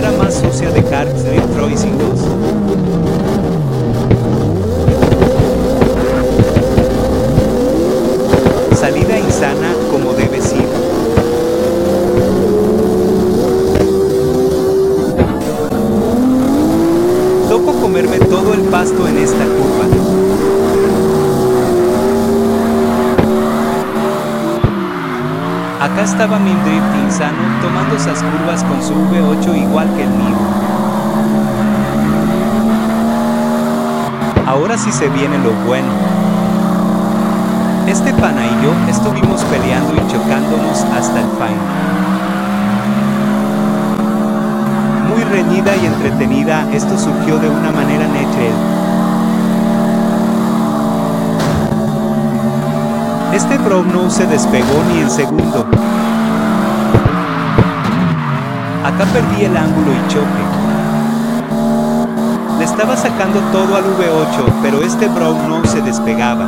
carrera más sucia de Kart Drift Racing 2. Salida insana, como debes ir. Toco comerme todo el pasto en esta curva. Acá estaba mi drift insano, tomando esas curvas con su V8 igual que el mío. Ahora sí se viene lo bueno. Este pana y yo estuvimos peleando y chocándonos hasta el final. Muy reñida y entretenida, esto surgió de una manera natural. Este bro no se despegó ni en segundo. Acá perdí el ángulo y choque. Le estaba sacando todo al V8, pero este bro no se despegaba.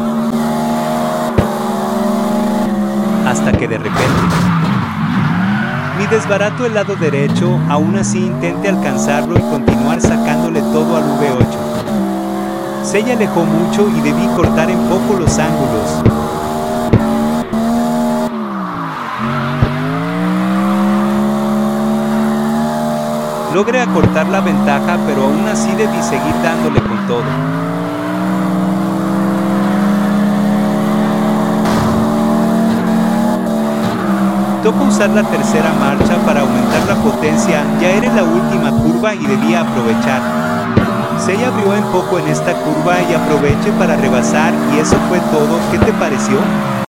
Hasta que de repente mi desbarato el lado derecho, aún así intenté alcanzarlo y continuar sacándole todo al V8. Se alejó mucho y debí cortar en poco los ángulos. Logré acortar la ventaja, pero aún así debí seguir dándole con todo. Tocó usar la tercera marcha para aumentar la potencia, ya era la última curva y debía aprovechar. Se abrió un poco en esta curva y aproveché para rebasar y eso fue todo. ¿Qué te pareció?